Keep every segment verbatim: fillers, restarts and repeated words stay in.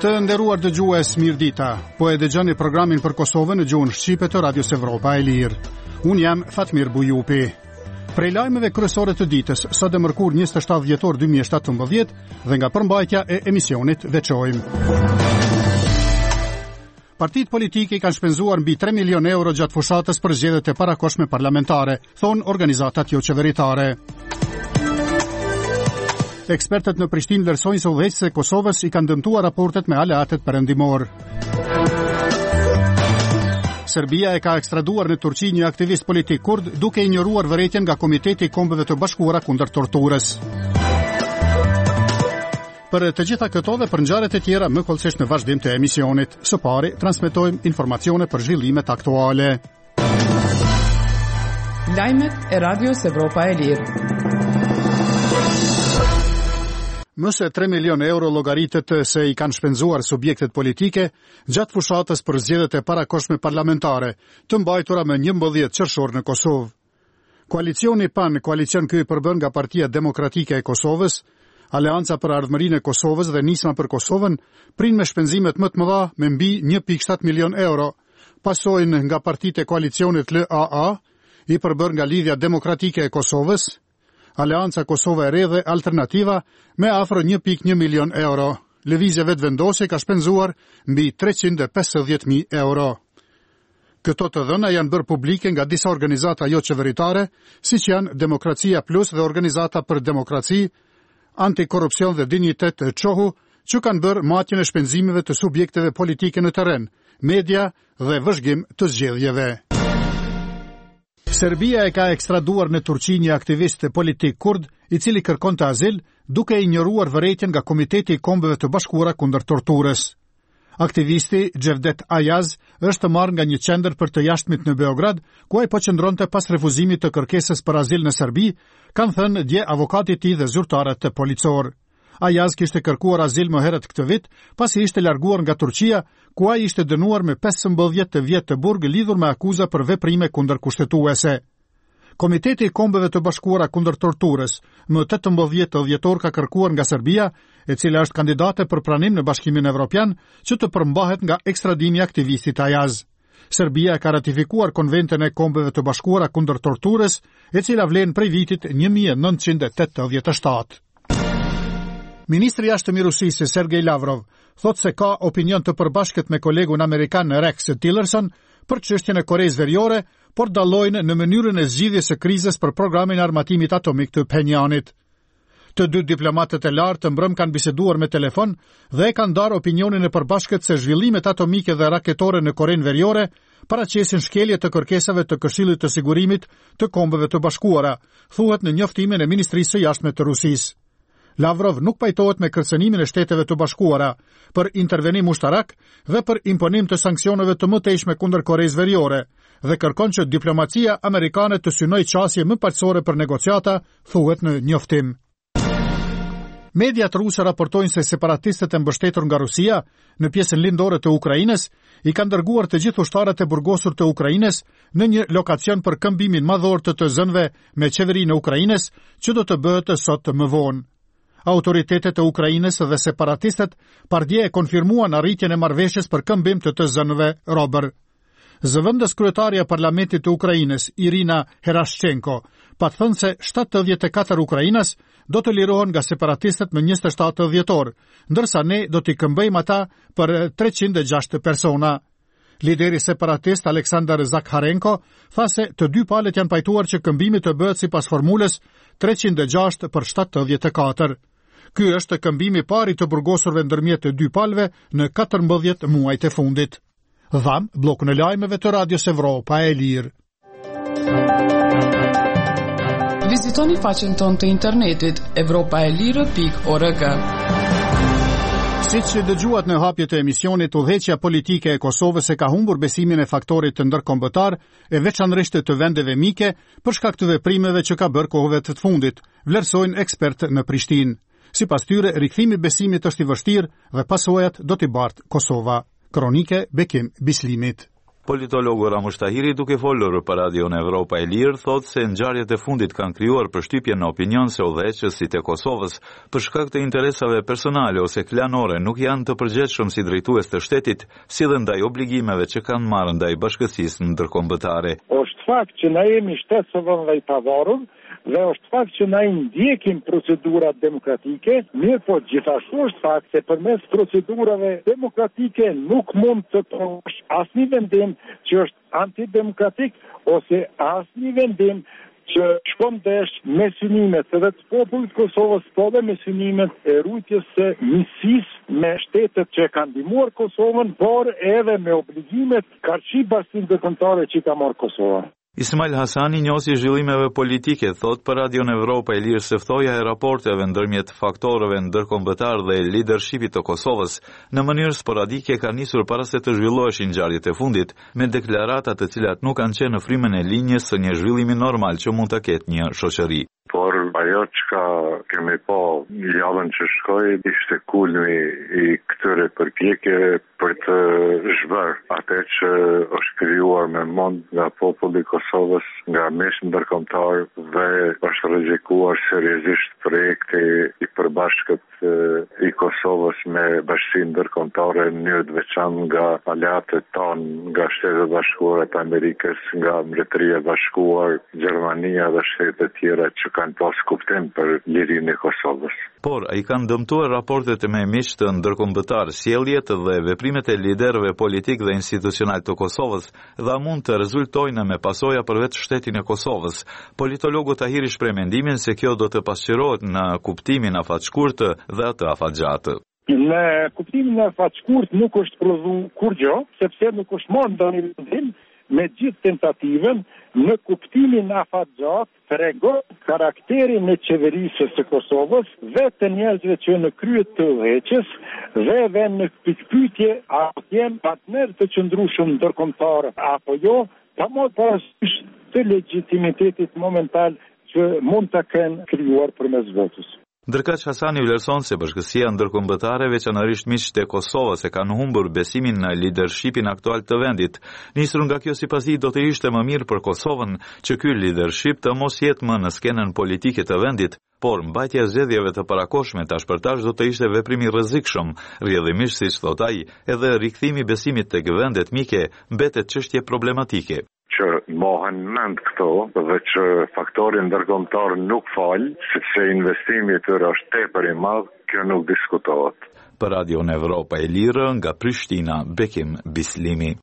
Të nderuar dëgjues, mirëdita. Po e dëgjoni programin për Kosovën në gjuhën shqipe të Radios Evropa e Lirë. Unë jam Fatmir Bujupi. Prej lajmeve kryesore të ditës, sot e mërkur njëzet e shtatë dhjetor dy mijë e shtatëmbëdhjetë dhe nga përmbajtja e emisionit veçojmë. Partitë politike kanë shpenzuar mbi tre milion euro gjatë fushatës për zgjedhjet e parakohshme parlamentare, thonë organizatat jo qeveritare. Ekspertët në Prishtinë vlerësojnë se udhëheqësit e Kosovës i kanë dëmtuar raportet me aleatet perëndimor. Serbia e ka ekstraduar në Turqi një aktivist politik kurd duke injoruar vërejtjen nga Komiteti i Kombeve të Bashkuara kundër torturës. Për të gjitha këto dhe për ngjarjet e tjera më kollësisht në vazhdim të emisionit. Së pari transmetojmë informacione për zhvillimet aktuale. Lajmet e Radios Evropa e Lirë. Më se tre milion euro llogaritet se i kanë shpenzuar subjektet politike gjatë fushatës për zgjedhjet e parakohshme parlamentare, të mbajtura më njëmbëdhjetë qershor në Kosovë. Koalicioni PAN, koalicion ky përbën nga Partia Demokratike e Kosovës, Aleanca për Ardhmërinë e Kosovës dhe Nisma për Kosovën, prin me shpenzimet më të mëdha me mbi një pikë shtatë milion euro. Pasojnë nga partitë e koalicionit L A A, i përbër nga Lidhja Demokratike e Kosovës, Aleanca Kosova e Re dhe Alternativa me afro një pikë një milion euro. Lëvizja vetëvendosje ka shpenzuar mbi treqind e pesëdhjetë mijë euro. Këto të dhëna janë bërë publike nga disa organizata jo qeveritare, siç janë Demokracia Plus dhe Organizata për Demokraci, Antikorrupsion dhe Dinjitet e Çohu, që kanë bërë matjen e shpenzimeve të subjekteve politike në terren, media dhe vëzhgim të zgjedhjeve. Serbia e ka ekstraduar në Turqi një aktivist politik kurd, i cili kërkonte azil, duke injoruar vërejtjen nga Komiteti i Kombeve të Bashkuara kundër torturës. Aktivisti Gjevdet Ajaz është marrë nga një qendër për të jashtëmit në Beograd, ku ai po qëndronte pas refuzimit të kërkesës për azil në Serbi, kanë thënë dje avokati i tij dhe zyrtarët e policor. Ajaz kishte kërkuar azil më herët këtë vit, pasi ishte larguar nga Turqia, ku ai ishte dënuar me pesëmbëdhjetë vjet të burg lidhur me akuza për veprime kundër kushtetuese. Komiteti i Kombeve të Bashkuara kundër torturës, më tetëmbëdhjetë dhjetor ka kërkuar nga Serbia, e cila është kandidate për pranim në Bashkimin Evropian, që të përmbahet nga ekstradimi i aktivistit Ajaz. Serbia ka ratifikuar Konventin e Kombeve të Bashkuara kundër torturës, e cila vlen prej vitit një mijë e nëntëqind e tetëdhjetë e shtatë. Ministri i jashtëm i Rusisë Sergej Lavrov thotë se ka opinion të përbashkët me kolegun amerikan Rex Tillerson për çështjen e Koreas Veriore, por dallojnë në mënyrën e zgjidhjes së krizës për programin e armatimit atomik të Pjenjanit. Të dy diplomatët e lartë mbrëm kanë biseduar me telefon dhe kanë ndarë opinionin e përbashkët se zhvillimet atomike dhe raketore në Koren Veriore paraqesin shkelje të kërkesave të Këshillit të Sigurimit të Kombeve të Bashkuara, thuhet në njoftimin e Ministrisë së Jashtme të Rusisë. Lavrov nuk pajtohet me kërcënimin e Shteteve të Bashkuara për intervenim ushtarak dhe për imponim të sanksioneve të mëtejshme kundër Koreas Veriore dhe kërkon që diplomacia amerikane të synojë qasje më paqësore për negociata, thuhet në njoftim. Mediat ruse raportojnë se separatistët e mbështetur nga Rusia në pjesën lindore të Ukrainës i kanë dërguar të gjithë ushtarët e burgosur të Ukrainës në një lokacion për këmbimin madhor të të zënëve me qeverinë e Ukrainës, që do të bëhet sot më vonë. Autoritetet e Ukrainës dhe separatistët pardje e konfirmuan arritjen e marrëveshjes për këmbim të të zënëve robër. Zëvendës kryetaria e Parlamentit të Ukrainës, Irina Herashchenko, pa thënë se shtatëdhjetë e katër Ukrainas do të lirohen nga separatistët më njëzet e shtatë dhjetor, ndërsa ne do t'i këmbejmë ata për treqind e gjashtë persona. Lideri separatist Aleksandar Zakharenko tha se të dy palët janë pajtuar që këmbimi të bëhet sipas formulës treqind e gjashtë për shtatëdhjetë e katër. Ky është këmbimi i parë të burgosurve ndërmjet të dy palëve në katërmbëdhjetë muajt e fundit. Dham blokun e lajmeve të Radios Evropa e Lirë. Vizitoni faqen tonë të internetit evropa e lirë pikë org. Siç dëgjuat në hapjet e emisionit, udhëheqja politike e Kosovës e ka humbur besimin e faktorit të ndërkombëtar e veçanërisht të vendeve mike për shkak të veprimeve që ka bërë kohëve të fundit, vlerësojnë ekspertë në Prishtinë. Sipas tyre, rikthimi besimit është i vështirë dhe pasojat do t'i bartë Kosova. Kronike Bekim Bislimit. Politologu Ramush Tahiri, duke folur për Radion Evropa e Lirë, thotë se ngjarjet e fundit kanë krijuar përshtypje në opinion se udhëheqësit e Kosovës, për shkak të interesave personale ose klanore, nuk janë të përgjithshëm si drejtues të shtetit, si dhe ndaj obligimeve që kanë marrë ndaj bashkësisë ndërkombëtare. Është fakt që na jemi shtet sovran dhe i pavarur, dhe është fakt që na i ndjekim procedurat demokratike, mirë po gjithashtu është fakt se përmes procedurave demokratike nuk mund të trosh asnjë vendim që është antidemokratik ose asnjë vendim që shkon desh me synimet edhe të popullit Kosovës, po dhe me synimet e rujtjes së njësisë me shtetet që kanë ndihmuar Kosovën, por edhe me obligimet karshi bashkësinë ndërkombëtare që ka marrë Kosova. Ismail Hasani, njohësi i zhvillimeve politike, thot për Radion Evropa e Lirë se ftoja e raporteve ndërmjet faktorëve ndërkombëtar dhe leadershipit të Kosovës në mënyrë sporadike ka nisur para se të zhvilloheshin ngjarjet e fundit, me deklarata të cilat nuk kanë qenë në frymën e linjës së një zhvillimi normal që mund të ketë një shoqëri. Por ajo që kemi pa javën që shkoi ishte kulmi i këtyre përpjekjeve për të zhbërë atë që është krijuar me mend nga populli i Kosovës, nga mesh ndërkombëtar dhe është rrezikuar seriozisht projekti i përbashkët i Kosovës me bashkinë ndërkombëtare në mënyrë të veçantë nga aleatët tanë, nga Shtetet Bashkuara të Amerikës, nga Mbretëria e Bashkuar, Gjermania dhe shtetet tjera që kanë pas kuptim për lirinë e Kosovës. Por ai kanë dëmtuar raportet me miq të ndërkombëtar, sjelljet dhe veprimet e liderëve politik dhe institucional të Kosovës dhe mund të rezultojnë me pasoja për vetë shtetin e Kosovës. Politologu Tahiri shpreh mendimin se kjo do të pasqyrohet në kuptimin afatshkurt dhe atë afatgjatë. Në kuptimin e afatshkurt nuk është prodhu kur gjë, sepse nuk është marrë ndonjë vendim me gjithë tentativën. Në kuptimin afatgjat tregon karakterin e qeverisë së Kosovës dhe të njerëzve që në krye të udhëheqjes dhe edhe në pyetje a janë partner të qëndrueshëm ndërkombëtar apo jo, pa marrë parasysh të legitimitetit momental që mund të kenë krijuar përmes votës. Ndërkaq Hasani vlerëson se bashkësia ndërkombëtare, veçanërisht miqtë e Kosovës, e kanë humbur besimin në leadershipin aktual të vendit. Nisur nga kjo sipas do të ishte më mirë për Kosovën që ky leadership të mos jetë më në skenën politike të vendit, por mbajtja e zgjedhjeve të parakohshme tash për tash do të ishte veprim i rrezikshëm, rrjedhimisht siç thot ai, edhe rikthimi besimit tek vendet mike mbetet çështje problematike. Që mohen mend këto dhe që faktori ndërkombëtar nuk fal, sepse investimi i tyre është tepër i madh, kjo nuk diskutohet. Për Radion Evropa e Lirë nga Prishtina, Bekim Bislimi.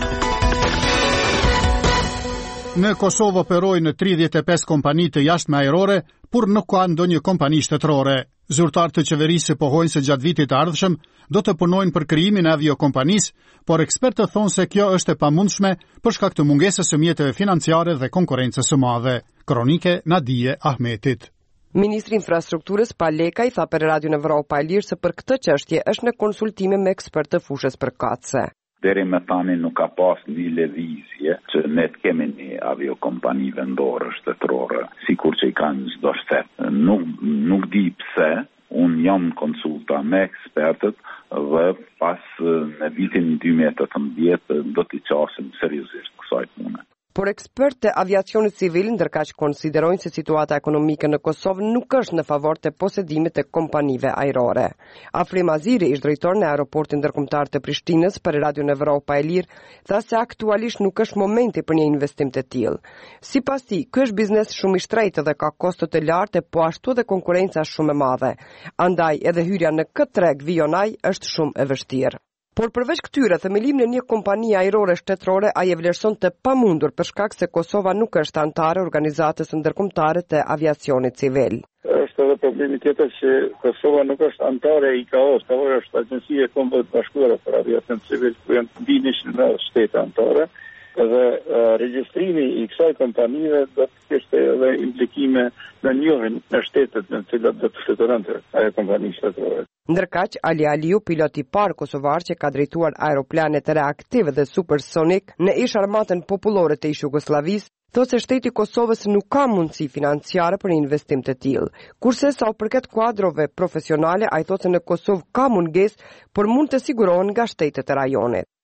Në Kosovë operojnë tridhjetë e pesë kompani të jashtme ajrore, por nuk ka ndonjë kompani shtetërore. Zyrtarët të qeverisë pohojnë se gjatë vitit të ardhshëm do të punojnë për krijimin e aviokompanisë, por ekspertët thonë se kjo është e pamundshme për shkak të mungesës së mjeteve financiare dhe konkurrencës së madhe. Kronike Nadije Ahmetit. Ministri i Infrastrukturës Paleka i tha për Radion Evropa e Lirë se për këtë çështje është në konsultime me ekspertë të fushës përkatëse. Deri me tani nuk ka pas një lëvizje që ne të kemi një aviokompani vendore shtetërore, sikur që i kanë çdo shtet. Nuk nuk di pse, unë jam konsulta me ekspertët dhe pas në vitin dy mijë e tetëmbëdhjetë do t'i qasim seriozisht kësaj pune. Por ekspertë të aviacionit civil ndërkaq konsiderojnë se situata ekonomike në Kosovë nuk është në favor të posedimit të kompanive ajrore. Afrim Aziri, ish drejtor në aeroportin ndërkombëtar të Prishtinës për Radion Evropa e Lirë, tha se aktualisht nuk është momenti për një investim të tillë. Sipas tij, ky është biznes shumë i shtrenjtë dhe ka kosto të larta, po ashtu edhe konkurenca shumë e madhe. Andaj edhe hyrja në këtë treg vionaj është shumë e vështirë. Por përveç këtyre, themelimin e një kompanie ajrore shtetërore ai e vlerëson të pamundur për shkak se Kosova nuk është antare organizatës ndërkombëtare të aviacionit civil. Është edhe problemi tjetër që Kosova nuk është antare e I C A O-s, por është Agjencia e Kombeve të Bashkuara për Aviacion Civil, ku janë mbinësh në shtete antare. Dhe uh, regjistrimi I kësaj kompanive do të kishte edhe implikime në njohjen e shtetet në të cilat do të fluturante ajo kompani shtetërore. Ndërkaq, Ali Aliu, pilot I parë kosovar që ka drejtuar aeroplanet reaktive dhe supersonik në ish armatën popullore të ish Jugosllavisë, thotë se shteti I Kosovës nuk ka mundësi financiare për një investim të tillë. Kurse sa u përket kuadrove profesionale, ai thotë se në Kosovë ka mungesë, por mund të sigurohen nga shtetet e rajonit.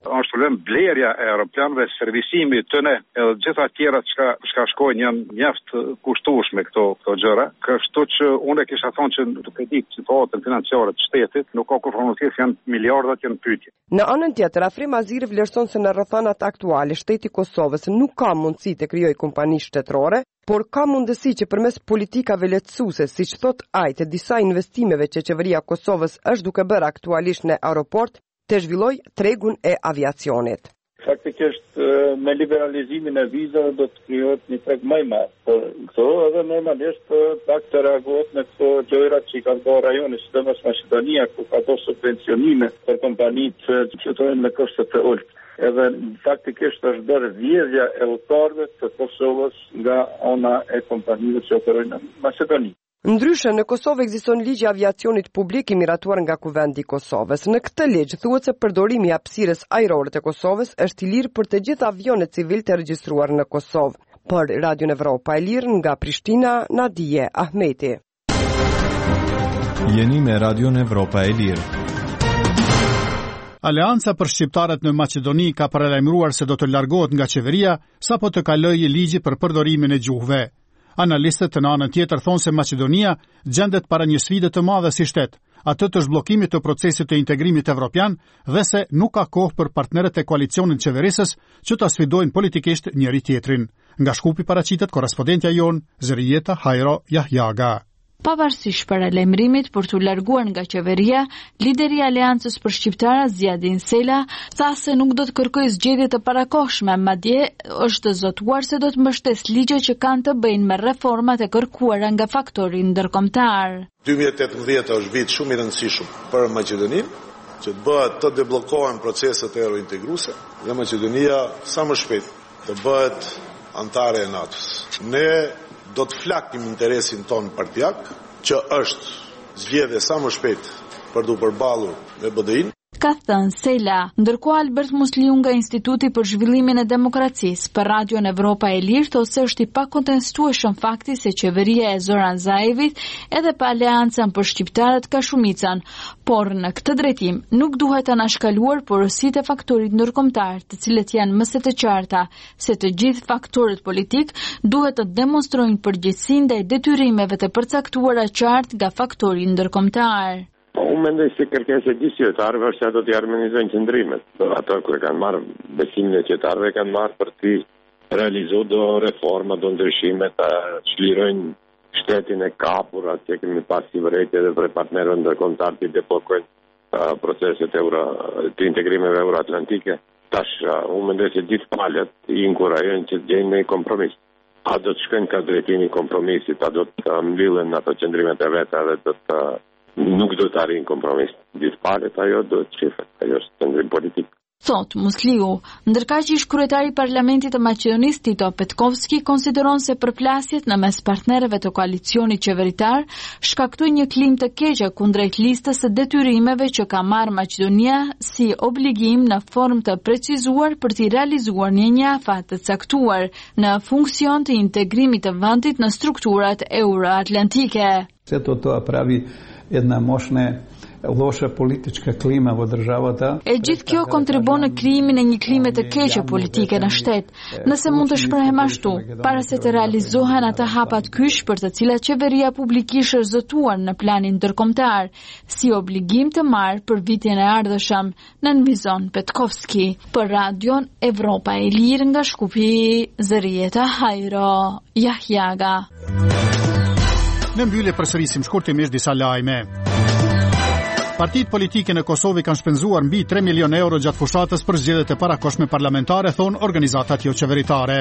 Është problem blerja e aeroplanëve, servisimi i tyre, edhe gjitha tjera që ka shkojnë janë mjaft kushtueshme këto këto gjëra. Kështu që unë kisha thonë që duke ditë situatën financiare të shtetit, nuk ka konfrontues, janë miliardat janë pyetje. Në anën tjetër, Afrim Aziri vlerëson se në rrethanat aktuale shteti i Kosovës nuk ka mundësi të krijojë kompani shtetërore, por ka mundësi që përmes politikave lehtësuese, siç thot ai, të disa investimeve që qeveria e Kosovës është duke bërë aktualisht në aeroport, të zhvilloj tregun e aviacionit. Faktikisht me liberalizimin e vizave do të krijohet një treg më i madh. Por këto edhe normalisht pak të reagohet me këto gjëra që kanë bërë rajoni, sidomos Maqedonia, ku ka bërë subvencionime për kompanitë që fluturojnë me koste të ulët. Edhe faktikisht është bërë vjedhja e udhëtarëve të Kosovës nga ana e kompanive që operojnë në Maqedoni. Ndryshe, në Kosovë ekziston ligji i aviacionit publik i miratuar nga Kuvendi i Kosovës. Në këtë ligj thuhet se përdorimi i hapësirës ajrore të Kosovës është i lirë për të gjithë avionet civil të regjistruar në Kosovë. Për Radion Evropa e Lirë nga Prishtina, Nadije Ahmeti. Jeni me Radion Evropa e Lirë. Aleanca për shqiptarët në Maqedoni ka paralajmëruar se do të largohet nga qeveria sapo të kalojë ligji për përdorimin e gjuhëve. Analistët në anën tjetër thonë se Maqedonia gjendet para një sfide të madhe si shtet, atë të zhbllokimit të procesit të integrimit evropian dhe se nuk ka kohë për partnerët e koalicionit qeverisës që ta sfidojnë politikisht njëri tjetrin. Nga Shkupi paraqitet korrespondentja jon Zërijeta Hajro Jahjaga. Pavarësisht paralajmërimit për të larguar nga qeveria, lideri i Aleancës për shqiptarët Zjadin Sela tha se nuk do të kërkojë zgjedhje të parakohshme, madje është zotuar se do të mbështesë ligje që kanë të bëjnë me reformat e kërkuara nga faktori ndërkombëtar. dy mijë e tetëmbëdhjetë është vit shumë i rëndësishëm për Maqedoninë, që të bëhet të debllokohen proceset eurointegruese dhe Maqedonia sa më shpejt të bëhet antare e NATO-s. Ne do të flakim interesin ton partijak, që është zgjedhje sa më shpejt për të përballur me B D I-n. Ka thënë Sela, ndërkohë Albert Musliu nga Instituti për Zhvillimin e Demokracisë për Radion Evropa e Lirë thotë se është i pakontestueshëm fakti se qeveria e Zoran Zaevit edhe pa aleancën për shqiptarët ka shumicën, por në këtë drejtim nuk duhet të anashkaluar porositë e faktorit ndërkombëtar, të cilët janë më së të qarta se të gjithë faktorët politik duhet të demonstrojnë përgjegjësinë ndaj detyrimeve të përcaktuara qartë nga faktori ndërkombëtar. Unë mendoj se kërkesa e gjithë qytetarëve është ato të harmonizojnë qëndrimet. Ato kur kanë marrë besimin e qytetarëve kanë marrë për të realizuar do reforma, do ndryshime të çlirojnë shtetin e kapur, atë kemi pas sigurisht edhe për partnerët ndërkombëtar të deblokojnë uh, proceset euro të integrimeve euroatlantike. Tash uh, unë mendoj se gjithë palët i inkurajojnë që të gjejnë një kompromis. A do të shkojnë ka drejtimin e kompromisit, a do të mbyllen ato qëndrimet e veta dhe do të nuk do të arrijnë kompromis. Gjithë palët ajo do të shifet, ajo është qëndrim politik. Thot Musliu, ndërkaq që ish kryetari i Parlamentit të Maqedonisë Tito Petkovski konsideron se përplasjet në mes partnerëve të koalicionit qeveritar shkaktojnë një klim të keqe kundrejt listës së detyrimeve që ka marrë Maqedonia si obligim në formë të precizuar për të realizuar një një afat të caktuar në funksion të integrimit të vendit në strukturat euroatlantike. Se to to pravi jedna moćna loša politička klima u državata. E gjithë kjo kontribon në krijimin e një klime të keqe politike në shtet. Nëse mund të shprehem ashtu, para se të realizohen ato hapat kyç për të cilat qeveria publikisht është zotuar në planin ndërkombëtar, si obligim të marrë për vitin e ardhshëm, nënvizon Petkovski. Për Radion Evropa e Lirë nga Shkupi, Zërijeta Hajro Jahjaga. Në mbyllje përsërisim shkurtimisht disa lajme. Partitë politike në Kosovë kanë shpenzuar mbi tre milion euro gjatë fushatës për zgjedhjet e parakoshme parlamentare, thon organizatat jo qeveritare.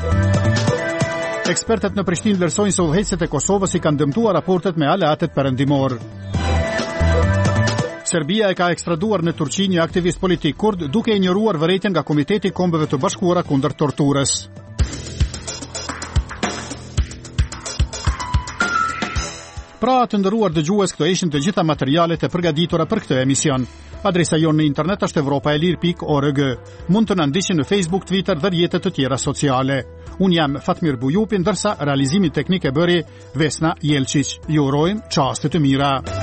Ekspertët në Prishtinë vlerësojnë se udhëheqësit e Kosovës i kanë dëmtuar raportet me aleatet perëndimor. Serbia e ka ekstraduar në Turqi një aktivist politik kurd duke injoruar vërejtjen nga Komiteti i Kombeve të Bashkuara kundër torturës. Pra të ndëruar dëgjues, këto ishin të gjitha materialet e përgatitura për këtë emision. Adresa jonë në internet është evropa e lirë pikë org. Mund të na ndiqni në Facebook, Twitter dhe rrjetet të tjera sociale. Unë jam Fatmir Bujupi, ndërsa realizimin teknik e bëri Vesna Jelčić. Ju urojmë çaste të mira.